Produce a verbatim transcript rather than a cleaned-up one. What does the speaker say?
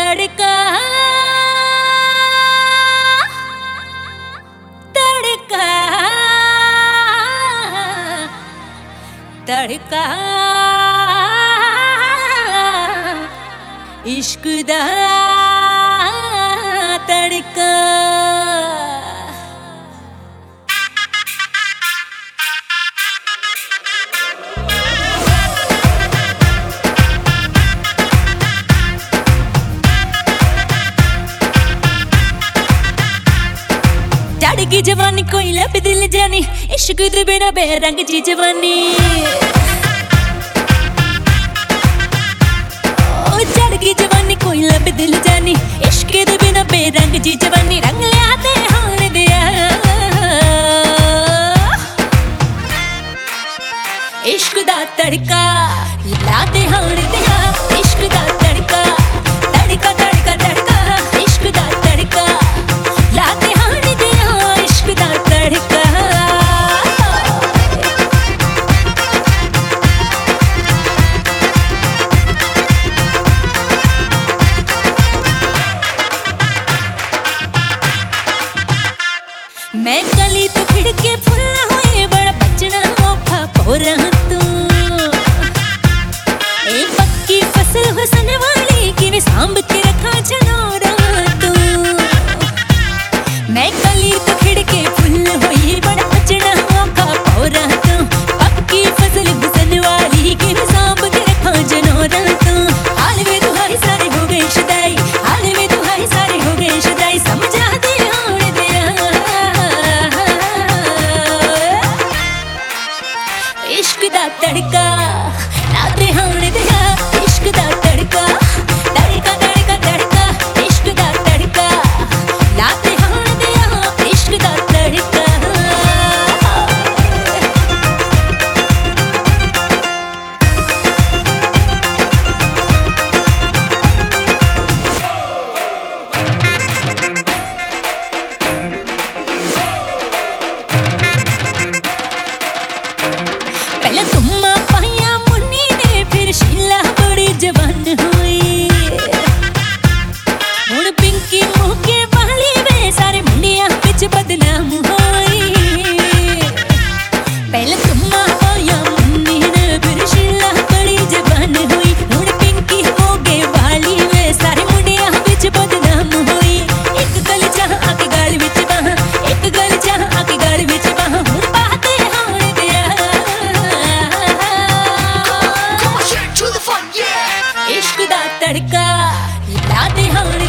तड़का तड़का तड़का इश्क दा तड़का। की जवानी कोई लब दिल जानी, इश्क दे बिना बेरंग जी जवानी। ओ चढ़ की जवानी कोई लब दिल जानी, इश्क दे बिना बेरंग जी जवानी। रंग लिया ते हार दिया इश्क दा तड़का, ला ते हार दिया इश्क दा तड़का। तड़का तड़का तड़का इश्क दा तड़का, ला ते हार दिया इश्क दा तड़का। मैं गली तो खिड़के फुल हुए बड़ा बचना औखा पोरा तू। ए पक्की फसल हुसन वाली कि सांभ के रखा जनोरा तू। मैं गली तो खिड़के फुल हुई बड़ा बचना औखा पोरा तू। पक्की फसल हुसन वाली कि सांभ के रखा जनोरा तू। हाल में दुहाई सारे हो गए शुदाई, हाल में दुहाई सारे हो गए शुदाई। समझा दे हार दिया इश्क दा तड़का, ला ते हार दिया इश्क दा तड़का। तड़का तड़का तड़का इश्क दा तड़का, ला ते हार दिया इश्क दा तड़का। पहले तुम्मा पाया मुन्नी ने, फिर शीला बड़ी जवान हुई। हुण पिंकी मुँह के वाली वे सारे मुंडियां बिच बदनाम हुई। पहले तुम्मा पाया मुन्नी ने, फिर शीला बड़ी जवान हुई। हुण पिंकी मुँह के वाली वे सारे मुंडियां बिच बदनाम हुई। एक गल चाह आके गाल विच बाह, एक गल चाह आके गाल विच बाह। हुण बाते हार दिया इश्क दा तड़का, ला ते हार